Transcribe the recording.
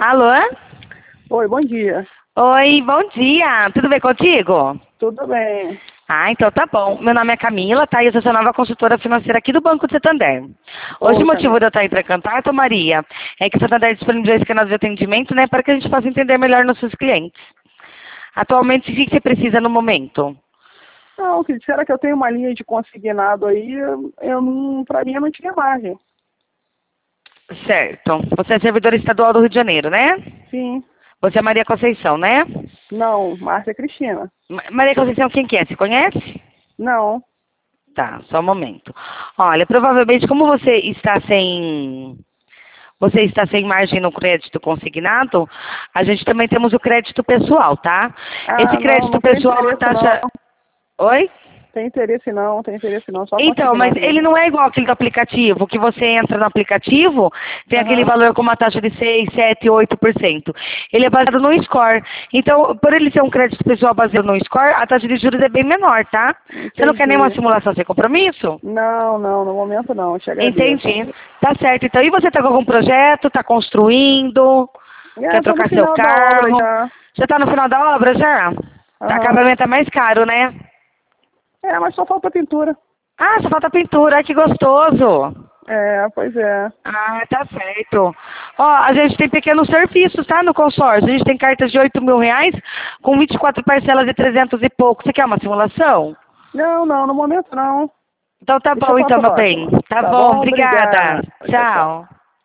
Alô? Oi, bom dia. Oi, bom dia. Tudo bem contigo? Tudo bem? Ah, então tá bom. Meu nome é Camila, tá? E eu sou sua nova consultora financeira aqui do Banco do Santander. Hoje o Oi, motivo Camila. de eu estar entre em contato, Maria, é que o Santander disponibilizou esse canal de atendimento, né, para que a gente possa entender melhor nossos clientes. Atualmente, o que você precisa no momento? Não, que disseram que eu tenho uma linha de consignado aí, eu não, pra mim eu não tinha margem. Certo. Você é servidora estadual do Rio de Janeiro, né? Sim. Você é Maria Conceição, né? Não, Márcia Cristina. Maria Conceição, quem que é? Você conhece? Não. Tá, só um momento. Olha, provavelmente como você está sem margem no crédito consignado, a gente também temos o crédito pessoal, tá? Esse Ah, não, crédito não tem pessoal, a interesse não. taxa. Oi? Tem interesse não, só Então, mas consignado ele mesmo. não é igual aquele do aplicativo, que você entra no aplicativo, tem aquele Aham. valor com uma taxa de 6, 7, 8%. Ele é baseado no score. Então, por ele ser um crédito pessoal baseado no score, a taxa de juros é bem menor, tá? Você não quer nenhuma Entendi. simulação sem compromisso? Não, não, no momento não, eu te agradeço. Entendi. Tá certo. Então, e você tá com algum projeto? Tá construindo? Quer Tô no trocar seu final da obra carro? já. Já tá no final da obra, já? Tá, Aham. acabamento é mais caro, né? Mas só falta pintura. Ah, só falta pintura. Ai, que gostoso. Pois é. Ah, tá certo. Ó, a gente tem pequenos serviços, tá, no consórcio. A gente tem cartas de R$ 8.000 com 24 parcelas de 300 e pouco. Você quer uma simulação? Não, não, no momento não. Então tá Deixa bom, pra então, meu bem. próxima. Tá Tá bom, bom? obrigada. Obrigada. Tchau, tchau. Tchau.